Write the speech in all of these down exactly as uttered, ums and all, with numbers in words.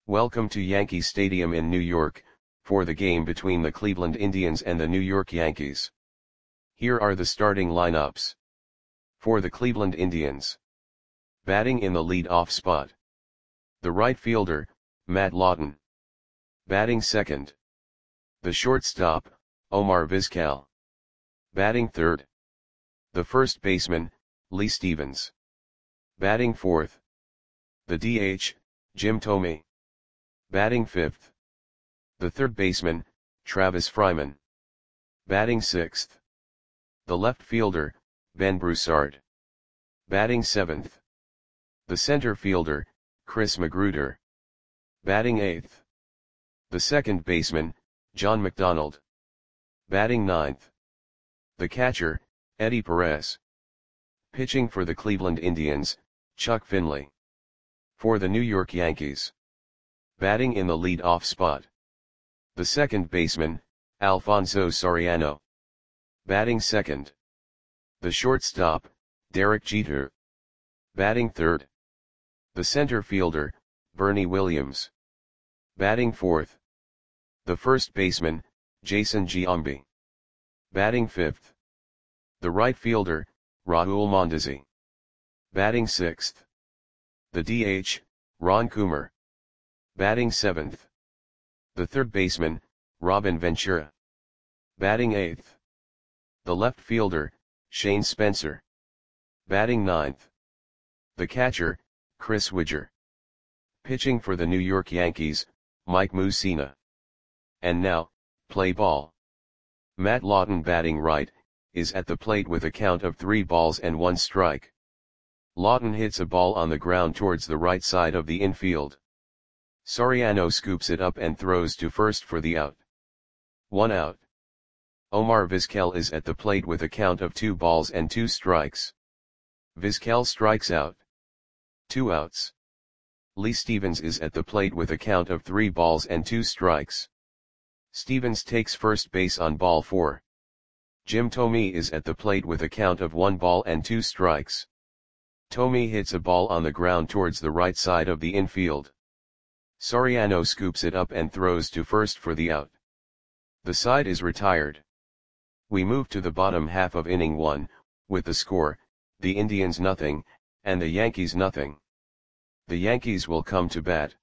Welcome to Yankee Stadium in New York, for the game between the Cleveland Indians and the New York Yankees. Here are the starting lineups. For the Cleveland Indians. Batting in the lead-off spot. The right fielder, Matt Lawton. Batting second. The shortstop, Omar Vizquel. Batting third. The first baseman, Lee Stevens. Batting fourth. The D H, Jim Thome. Batting fifth. The third baseman, Travis Fryman. Batting sixth. The left fielder, Ben Broussard. Batting seventh. The center fielder, Chris Magruder. Batting eighth. The second baseman, John McDonald. Batting ninth. The catcher, Eddie Perez. Pitching for the Cleveland Indians, Chuck Finley. For the New York Yankees. Batting in the lead-off spot. The second baseman, Alfonso Soriano. Batting second. The shortstop, Derek Jeter. Batting third. The center fielder, Bernie Williams. Batting fourth. The first baseman, Jason Giambi. Batting fifth. The right fielder, Raul Mondesi. Batting sixth. The D H, Ron Coomer. Batting seventh. The third baseman, Robin Ventura. Batting eighth. The left fielder, Shane Spencer. Batting ninth. The catcher, Chris Widger. Pitching for the New York Yankees, Mike Mussina. And now, play ball. Matt Lawton batting right, is at the plate with a count of three balls and one strike. Lawton hits a ball on the ground towards the right side of the infield. Soriano scoops it up and throws to first for the out. One out. Omar Vizquel is at the plate with a count of two balls and two strikes. Vizquel strikes out. Two outs. Lee Stevens is at the plate with a count of three balls and two strikes. Stevens takes first base on ball four. Jim Thome is at the plate with a count of one ball and two strikes. Thome hits a ball on the ground towards the right side of the infield. Soriano scoops it up and throws to first for the out. The side is retired. We move to the bottom half of inning one, with the score, the Indians nothing, and the Yankees nothing. The Yankees will come to bat.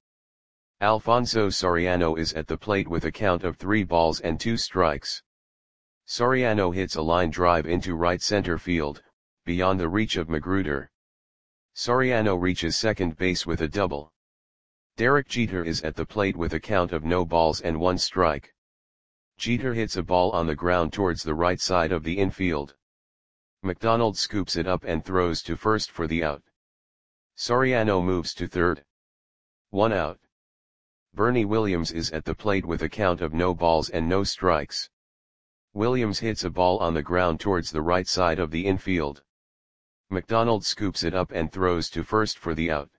Alfonso Soriano is at the plate with a count of three balls and two strikes. Soriano hits a line drive into right center field, beyond the reach of Magruder. Soriano reaches second base with a double. Derek Jeter is at the plate with a count of no balls and one strike. Jeter hits a ball on the ground towards the right side of the infield. McDonald scoops it up and throws to first for the out. Soriano moves to third. One out. Bernie Williams is at the plate with a count of no balls and no strikes. Williams hits a ball on the ground towards the right side of the infield. McDonald scoops it up and throws to first for the out.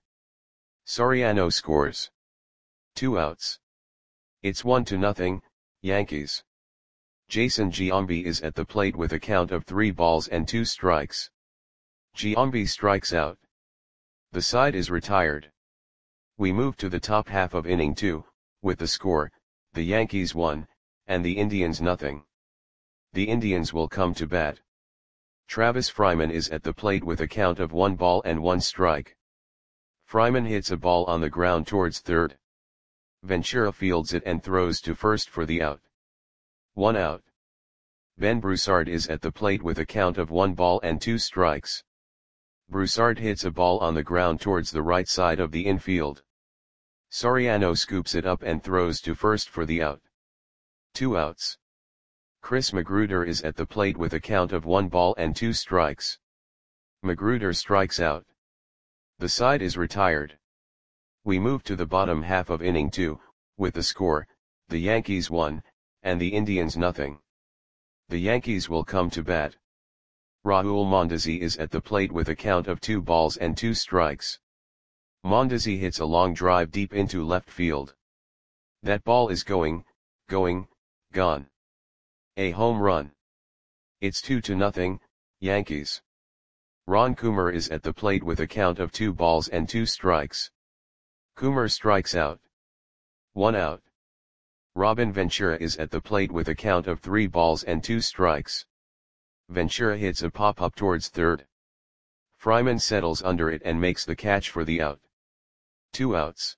Soriano scores. Two outs. It's one to nothing, Yankees. Jason Giambi is at the plate with a count of three balls and two strikes. Giambi strikes out. The side is retired. We move to the top half of inning two, with the score, the Yankees one, and the Indians nothing. The Indians will come to bat. Travis Fryman is at the plate with a count of one ball and one strike. Fryman hits a ball on the ground towards third. Ventura fields it and throws to first for the out. One out. Ben Broussard is at the plate with a count of one ball and two strikes. Broussard hits a ball on the ground towards the right side of the infield. Soriano scoops it up and throws to first for the out. Two outs. Chris Magruder is at the plate with a count of one ball and two strikes. Magruder strikes out. The side is retired. We move to the bottom half of inning two, with the score, the Yankees one, and the Indians nothing. The Yankees will come to bat. Raul Mondesi is at the plate with a count of two balls and two strikes. Mondesi hits a long drive deep into left field. That ball is going, going, gone. A home run. It's two to nothing, Yankees. Ron Coomer is at the plate with a count of two balls and two strikes. Coomer strikes out. one out. Robin Ventura is at the plate with a count of three balls and two strikes. Ventura hits a pop-up towards third. Fryman settles under it and makes the catch for the out. Two outs.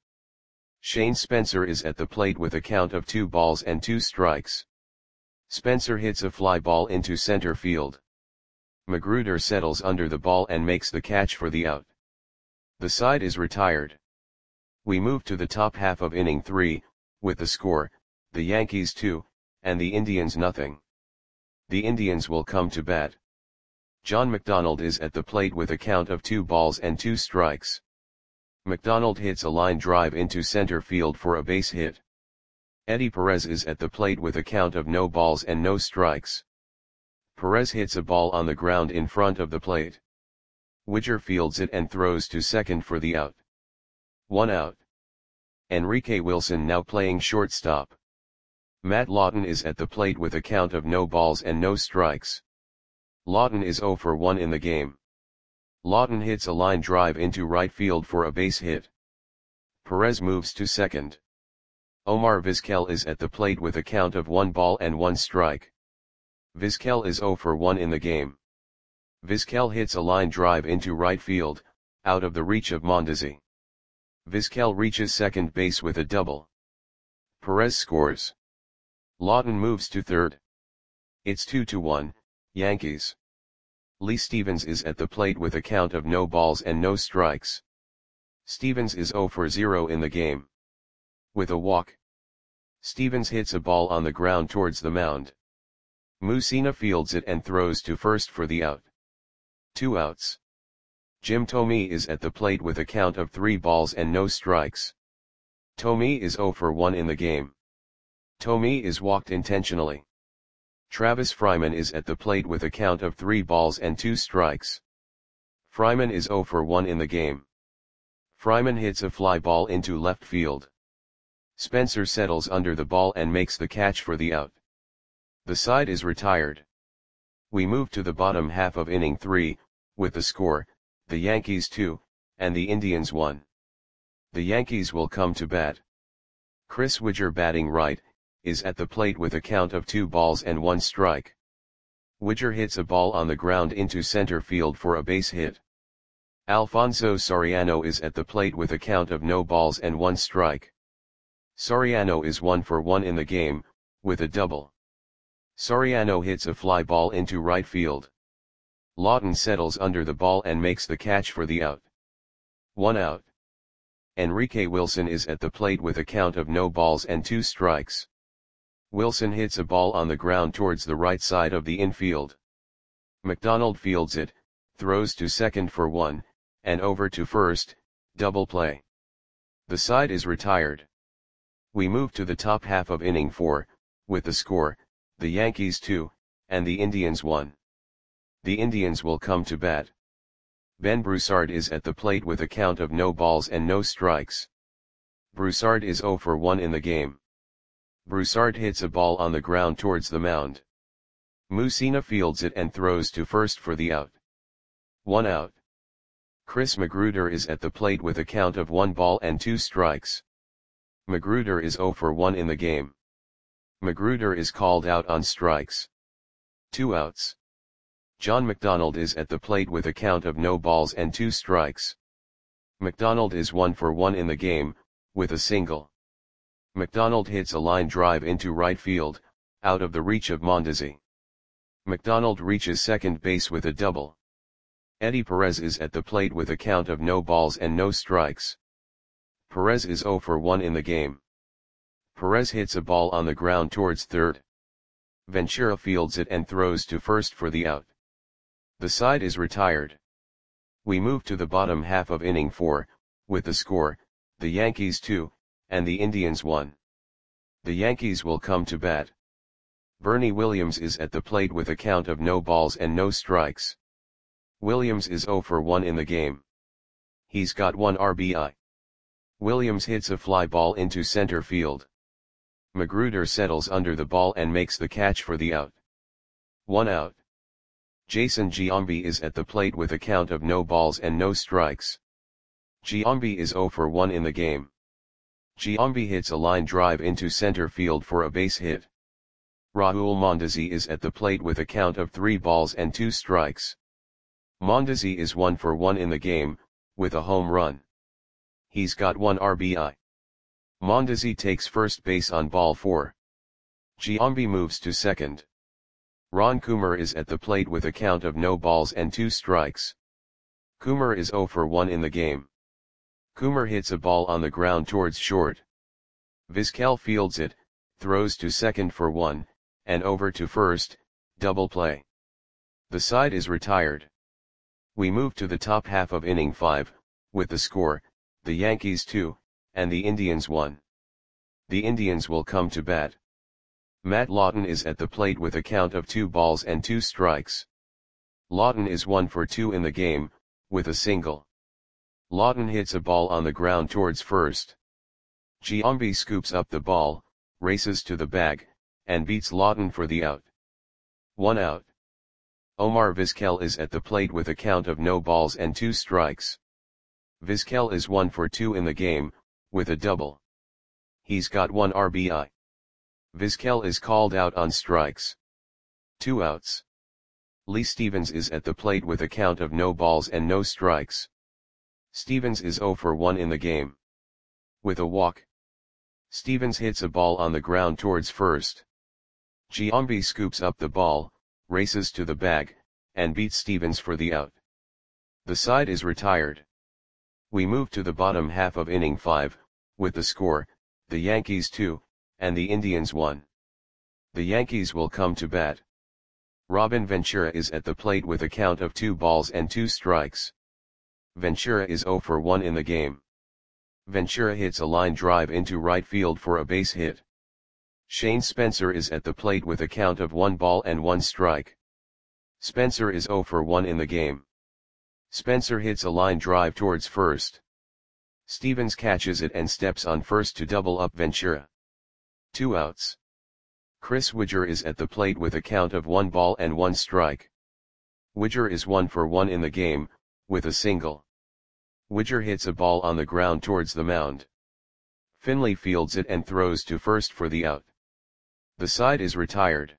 Shane Spencer is at the plate with a count of two balls and two strikes. Spencer hits a fly ball into center field. Magruder settles under the ball and makes the catch for the out. The side is retired. We move to the top half of inning three, with the score, the Yankees two, and the Indians nothing. The Indians will come to bat. John McDonald is at the plate with a count of two balls and two strikes. McDonald hits a line drive into center field for a base hit. Eddie Perez is at the plate with a count of no balls and no strikes. Perez hits a ball on the ground in front of the plate. Widger fields it and throws to second for the out. One out. Enrique Wilson now playing shortstop. Matt Lawton is at the plate with a count of no balls and no strikes. Lawton is oh for one in the game. Lawton hits a line drive into right field for a base hit. Perez moves to second. Omar Vizquel is at the plate with a count of one ball and one strike. Vizquel is oh for one in the game. Vizquel hits a line drive into right field, out of the reach of Mondesi. Vizquel reaches second base with a double. Perez scores. Lawton moves to third. It's two to one, Yankees. Lee Stevens is at the plate with a count of no balls and no strikes. Stevens is oh for zero in the game. With a walk. Stevens hits a ball on the ground towards the mound. Mussina fields it and throws to first for the out. Two outs. Jim Thome is at the plate with a count of three balls and no strikes. Thome is oh for one in the game. Thome is walked intentionally. Travis Fryman is at the plate with a count of three balls and two strikes. Fryman is oh for one in the game. Fryman hits a fly ball into left field. Spencer settles under the ball and makes the catch for the out. The side is retired. We move to the bottom half of inning three, with the score, the Yankees two, and the Indians one. The Yankees will come to bat. Chris Widger batting right, is at the plate with a count of two balls and one strike. Widger hits a ball on the ground into center field for a base hit. Alfonso Soriano is at the plate with a count of no balls and one strike. Soriano is one for one in the game, with a double. Soriano hits a fly ball into right field. Lawton settles under the ball and makes the catch for the out. One out. Enrique Wilson is at the plate with a count of no balls and two strikes. Wilson hits a ball on the ground towards the right side of the infield. McDonald fields it, throws to second for one, and over to first, double play. The side is retired. We move to the top half of inning four, with the score, the Yankees two, and the Indians one. The Indians will come to bat. Ben Broussard is at the plate with a count of no balls and no strikes. Broussard is oh for one in the game. Broussard hits a ball on the ground towards the mound. Mussina fields it and throws to first for the out. One out. Chris Magruder is at the plate with a count of one ball and two strikes. Magruder is oh for one in the game. Magruder is called out on strikes. Two outs. John McDonald is at the plate with a count of no balls and two strikes. McDonald is one for one in the game, with a single. McDonald hits a line drive into right field, out of the reach of Mondesi. McDonald reaches second base with a double. Eddie Perez is at the plate with a count of no balls and no strikes. Perez is oh for one in the game. Perez hits a ball on the ground towards third. Ventura fields it and throws to first for the out. The side is retired. We move to the bottom half of inning four, with the score, the Yankees two, and the Indians one. The Yankees will come to bat. Bernie Williams is at the plate with a count of no balls and no strikes. Williams is oh for one in the game. He's got one R B I. Williams hits a fly ball into center field. Magruder settles under the ball and makes the catch for the out. One out. Jason Giambi is at the plate with a count of no balls and no strikes. Giambi is oh for one in the game. Giambi hits a line drive into center field for a base hit. Raul Mondesi is at the plate with a count of three balls and two strikes. Mondesi is one for one in the game, with a home run. He's got one R B I. Mondesi takes first base on ball four. Giambi moves to second. Ron Coomer is at the plate with a count of no balls and two strikes. Coomer is zero for one in the game. Coomer hits a ball on the ground towards short. Vizquel fields it, throws to second for one, and over to first, double play. The side is retired. We move to the top half of inning five, with the score, the Yankees two, and the Indians one. The Indians will come to bat. Matt Lawton is at the plate with a count of two balls and two strikes. Lawton is one for two in the game, with a single. Lawton hits a ball on the ground towards first. Giambi scoops up the ball, races to the bag, and beats Lawton for the out. One out. Omar Vizquel is at the plate with a count of no balls and two strikes. Vizquel is one for two in the game, with a double. He's got one R B I. Vizquel is called out on strikes. Two outs. Lee Stevens is at the plate with a count of no balls and no strikes. Stevens is zero for one in the game. With a walk. Stevens hits a ball on the ground towards first. Giambi scoops up the ball, races to the bag, and beats Stevens for the out. The side is retired. We move to the bottom half of inning five, with the score, the Yankees two, and the Indians one. The Yankees will come to bat. Robin Ventura is at the plate with a count of two balls and two strikes. Ventura is zero for one in the game. Ventura hits a line drive into right field for a base hit. Shane Spencer is at the plate with a count of one ball and one strike. Spencer is zero for one in the game. Spencer hits a line drive towards first. Stevens catches it and steps on first to double up Ventura. Two outs. Chris Widger is at the plate with a count of one ball and one strike. Widger is one for one in the game, with a single. Widger hits a ball on the ground towards the mound. Finley fields it and throws to first for the out. The side is retired.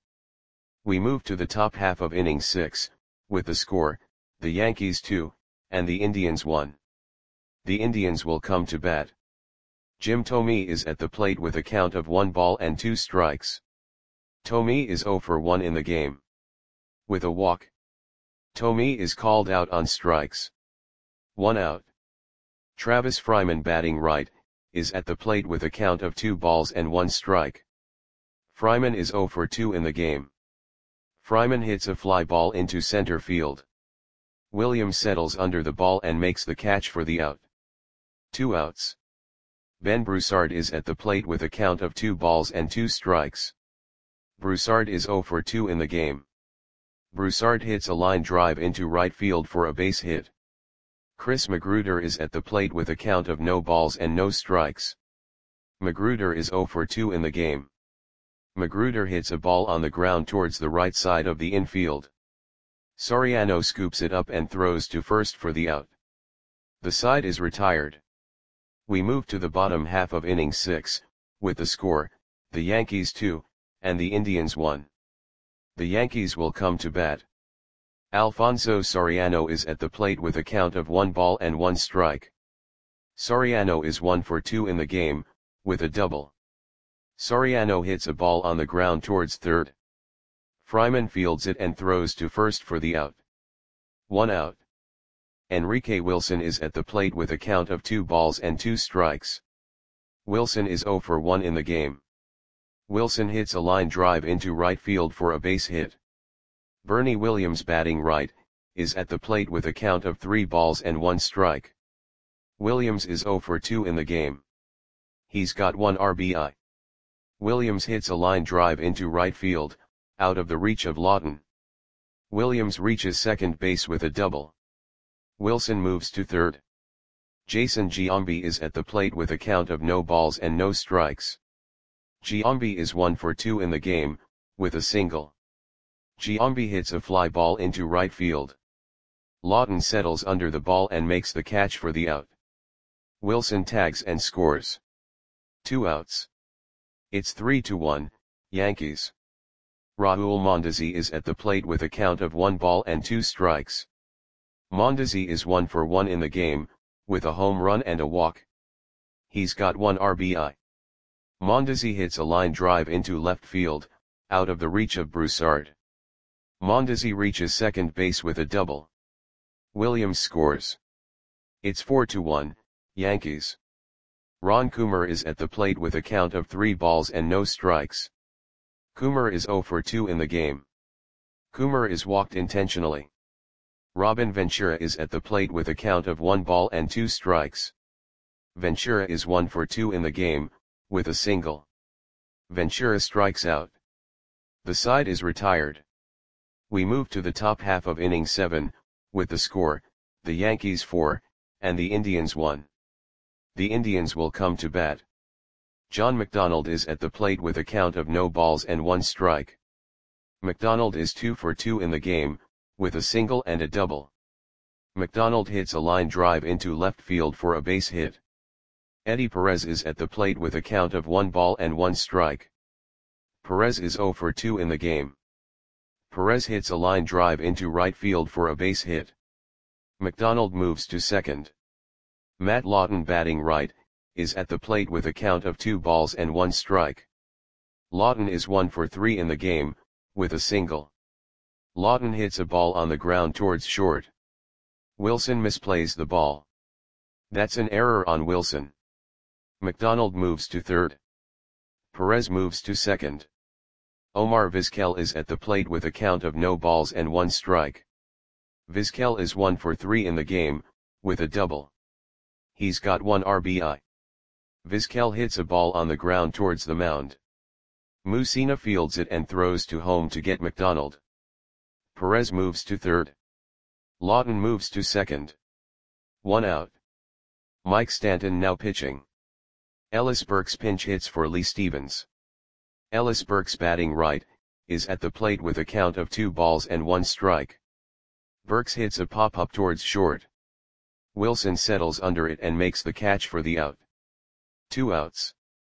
We move to the top half of inning six, with the score, the Yankees two, and the Indians one. The Indians will come to bat. Jim Thome is at the plate with a count of one ball and two strikes. Thome is zero for one in the game. With a walk. Thome is called out on strikes. One out. Travis Fryman, batting right, is at the plate with a count of two balls and one strike. Fryman is zero for two in the game. Fryman hits a fly ball into center field. Williams settles under the ball and makes the catch for the out. Two outs. Ben Broussard is at the plate with a count of two balls and two strikes. Broussard is zero for two in the game. Broussard hits a line drive into right field for a base hit. Chris Magruder is at the plate with a count of no balls and no strikes. Magruder is zero for two in the game. Magruder hits a ball on the ground towards the right side of the infield. Soriano scoops it up and throws to first for the out. The side is retired. We move to the bottom half of inning six, with the score, the Yankees two, and the Indians one. The Yankees will come to bat. Alfonso Soriano is at the plate with a count of one ball and one strike. Soriano is one for two in the game, with a double. Soriano hits a ball on the ground towards third. Fryman fields it and throws to first for the out. One out. Enrique Wilson is at the plate with a count of two balls and two strikes. Wilson is zero for one in the game. Wilson hits a line drive into right field for a base hit. Bernie Williams, batting right, is at the plate with a count of three balls and one strike. Williams is zero for two in the game. He's got one R B I. Williams hits a line drive into right field, out of the reach of Lawton. Williams reaches second base with a double. Wilson moves to third. Jason Giambi is at the plate with a count of no balls and no strikes. Giambi is one for two in the game, with a single. Giambi hits a fly ball into right field. Lawton settles under the ball and makes the catch for the out. Wilson tags and scores. Two outs. It's three to one, Yankees. Raul Mondesi is at the plate with a count of one ball and two strikes. Mondesi is one for one in the game, with a home run and a walk. He's got one R B I. Mondesi hits a line drive into left field, out of the reach of Broussard. Mondesi reaches second base with a double. Williams scores. It's four to one, Yankees. Ron Coomer is at the plate with a count of three balls and no strikes. Coomer is zero for two in the game. Coomer is walked intentionally. Robin Ventura is at the plate with a count of one ball and two strikes. Ventura is one for two in the game, with a single. Ventura strikes out. The side is retired. We move to the top half of inning seven, with the score, the Yankees four, and the Indians one. The Indians will come to bat. John McDonald is at the plate with a count of no balls and one strike. McDonald is two for two in the game, with a single and a double. McDonald hits a line drive into left field for a base hit. Eddie Perez is at the plate with a count of one ball and one strike. Perez is zero for two in the game. Perez hits a line drive into right field for a base hit. McDonald moves to second. Matt Lawton, batting right, is at the plate with a count of two balls and one strike. Lawton is one for three in the game, with a single. Lawton hits a ball on the ground towards short. Wilson misplays the ball. That's an error on Wilson. McDonald moves to third. Perez moves to second. Omar Vizquel is at the plate with a count of no balls and one strike. Vizquel is one for three in the game, with a double. He's got one R B I. Vizquel hits a ball on the ground towards the mound. Mussina fields it and throws to home to get McDonald. Perez moves to third. Lawton moves to second. One out. Mike Stanton now pitching. Ellis Burks pinch hits for Lee Stevens. Ellis Burks, batting right, is at the plate with a count of two balls and one strike. Burks hits a pop-up towards short. Wilson settles under it and makes the catch for the out. Two outs.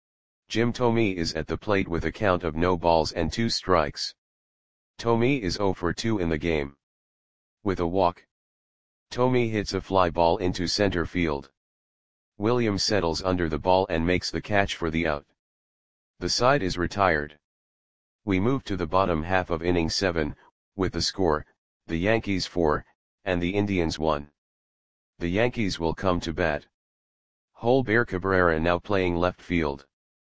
Jim Thome is at the plate with a count of no balls and two strikes. Thome is zero for two in the game. With a walk. Thome hits a fly ball into center field. Williams settles under the ball and makes the catch for the out. The side is retired. We move to the bottom half of inning seven, with the score, the Yankees four, and the Indians one. The Yankees will come to bat. Holber Cabrera now playing left field.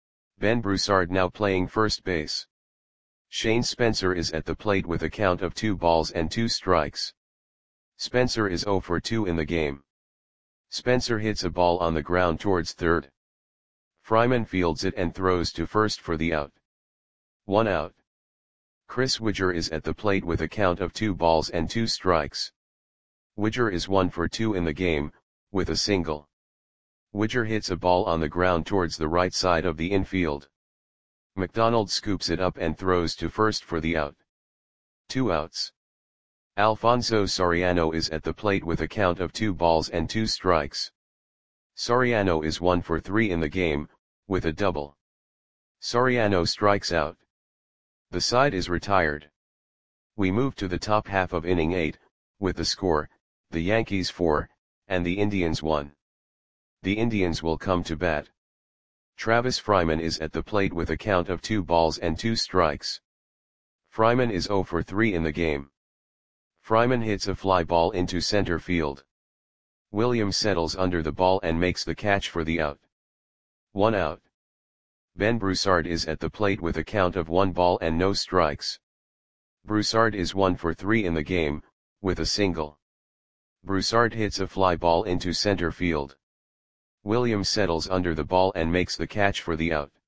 Ben Broussard now playing first base. Shane Spencer is at the plate with a count of two balls and two strikes. Spencer is zero for two in the game. Spencer hits a ball on the ground towards third. Fryman fields it and throws to first for the out. One out. Chris Widger is at the plate with a count of two balls and two strikes. Widger is one for two in the game, with a single. Widger hits a ball on the ground towards the right side of the infield. McDonald scoops it up and throws to first for the out. Two outs. Alfonso Soriano is at the plate with a count of two balls and two strikes. Soriano is one for three in the game, with a double. Soriano strikes out. The side is retired. We move to the top half of inning eight, with the score, the Yankees four, and the Indians one. The Indians will come to bat. Travis Fryman is at the plate with a count of two balls and two strikes. Fryman is zero for three in the game. Fryman hits a fly ball into center field. Williams settles under the ball and makes the catch for the out. One out. Ben Broussard is at the plate with a count of one ball and no strikes. Broussard is one for three in the game, with a single. Broussard hits a fly ball into center field. Williams settles under the ball and makes the catch for the out.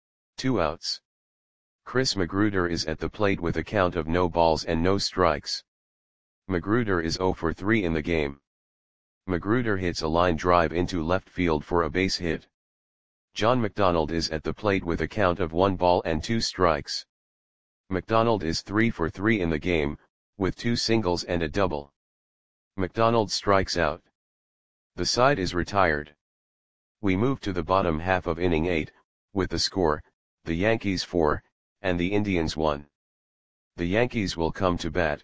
Two outs. Chris Magruder is at the plate with a count of no balls and no strikes. Magruder is zero for three in the game. Magruder hits a line drive into left field for a base hit. John McDonald is at the plate with a count of one ball and two strikes. McDonald is three for three in the game, with two singles and a double. McDonald strikes out. The side is retired. We move to the bottom half of inning eight, with the score, the Yankees four, and the Indians one. The Yankees will come to bat.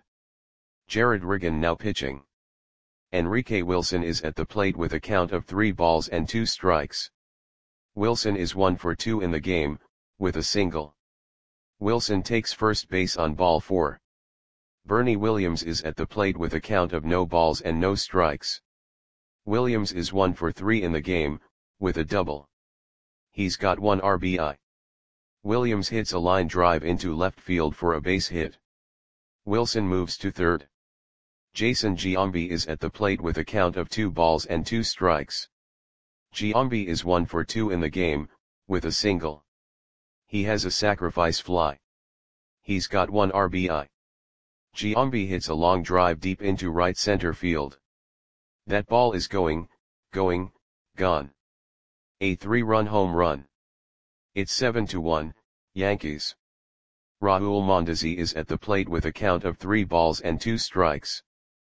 Jared Riggin now pitching. Enrique Wilson is at the plate with a count of three balls and two strikes. Wilson is one for two in the game, with a single. Wilson takes first base on ball four. Bernie Williams is at the plate with a count of no balls and no strikes. Williams is one for three in the game, with a double. He's got one R B I. Williams hits a line drive into left field for a base hit. Wilson moves to third. Jason Giambi is at the plate with a count of two balls and two strikes. Giambi is one for two in the game, with a single. He has a sacrifice fly. He's got one R B I. Giambi hits a long drive deep into right center field. That ball is going, going, gone. A three-run home run. It's seven to one, Yankees. Raul Mondesi is at the plate with a count of three balls and two strikes.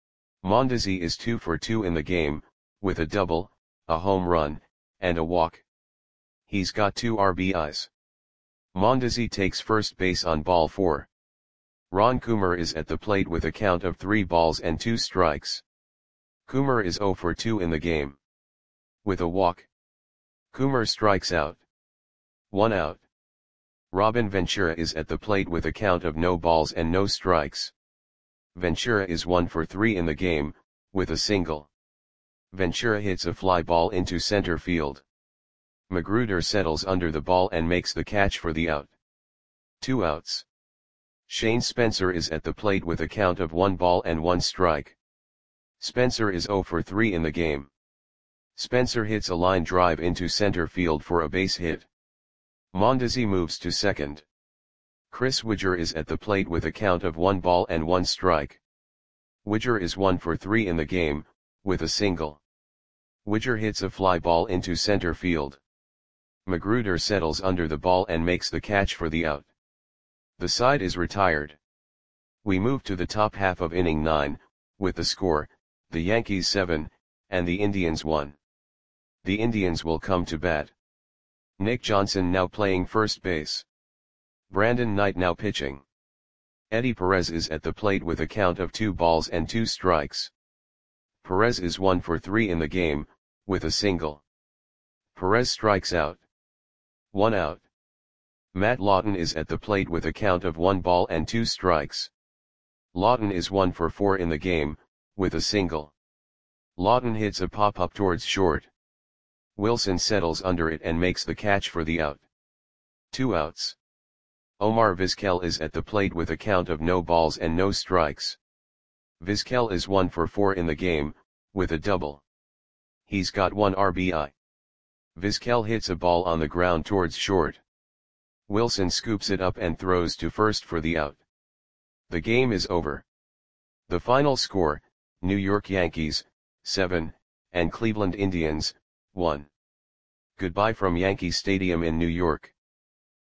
Mondesi is two for two in the game, with a double, a home run, and a walk. He's got two R B Is. Mondesi takes first base on ball four. Ron Coomer is at the plate with a count of three balls and two strikes. Coomer is zero for two in the game. With a walk. Coomer strikes out. One out. Robin Ventura is at the plate with a count of no balls and no strikes. Ventura is one for three in the game, with a single. Ventura hits a fly ball into center field. Magruder settles under the ball and makes the catch for the out. Two outs. Shane Spencer is at the plate with a count of one ball and one strike. Spencer is zero for three in the game. Spencer hits a line drive into center field for a base hit. Mondesi moves to second. Chris Widger is at the plate with a count of one ball and one strike. Widger is one for three in the game, with a single. Widger hits a fly ball into center field. Magruder settles under the ball and makes the catch for the out. The side is retired. We move to the top half of inning nine, with the score, the Yankees seven, and the Indians one. The Indians will come to bat. Nick Johnson now playing first base. Brandon Knight now pitching. Eddie Perez is at the plate with a count of two balls and two strikes. Perez is one for three in the game, with a single. Perez strikes out. One out. Matt Lawton is at the plate with a count of one ball and two strikes. Lawton is one for four in the game, with a single. Lawton hits a pop-up towards short. Wilson settles under it and makes the catch for the out. Two outs. Omar Vizquel is at the plate with a count of no balls and no strikes. Vizquel is one for four in the game, with a double. He's got one R B I. Vizquel hits a ball on the ground towards short. Wilson scoops it up and throws to first for the out. The game is over. The final score, New York Yankees, seven, and Cleveland Indians, one. Goodbye from Yankee Stadium in New York.